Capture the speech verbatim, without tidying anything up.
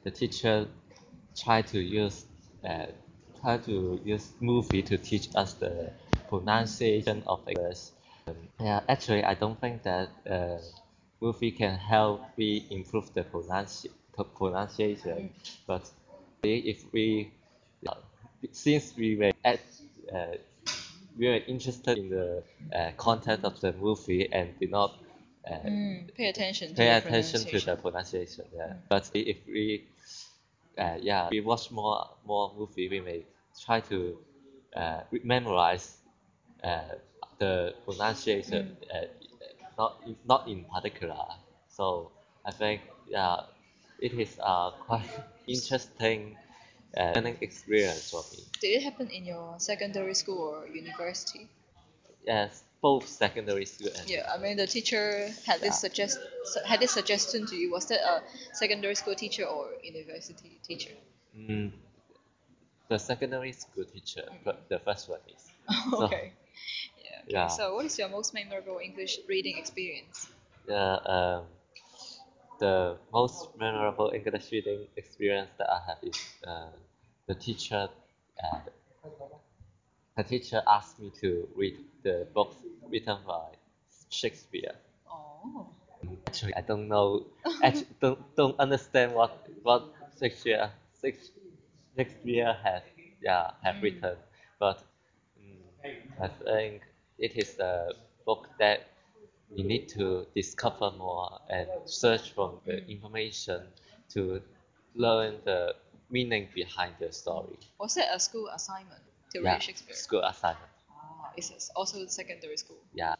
the teacher try to use uh, try to use movie to teach us the pronunciation of English. Yeah, actually, I don't think that uh, movie can help me improve the pronunci- the pronunciation. But if we, uh, since we were at, uh, we were interested in the uh, content of the movie and did not uh, Mm, pay attention to pay the attention to the pronunciation. pronunciation. Yeah. But if we, uh, yeah, we watch more more movie, we may try to uh, memorize uh, the pronunciation, uh, not not in particular. So I think yeah, it is a quite interesting uh, learning experience for me. Did it happen in your secondary school or university? Yes, both secondary school and Yeah, I mean the teacher had yeah. this suggest had this suggestion to you. Was that a secondary school teacher or university teacher? Mm, the secondary school teacher, but the first one is so Okay. Yeah. Okay. yeah. So, what is your most memorable English reading experience? Yeah, um, the most memorable English reading experience that I have is uh, the teacher. Uh, the teacher asked me to read the books written by Shakespeare. Oh. Actually, I don't know. Actually, don't don't understand what what Shakespeare Shakes- Shakespeare has yeah have Mm. written, but mm, I think it is a book that we need to discover more and search from the Mm. information to learn the meaning behind the story. Was that a school assignment to Yeah, read Shakespeare? school assignment. Ah, it's also secondary school. Yeah.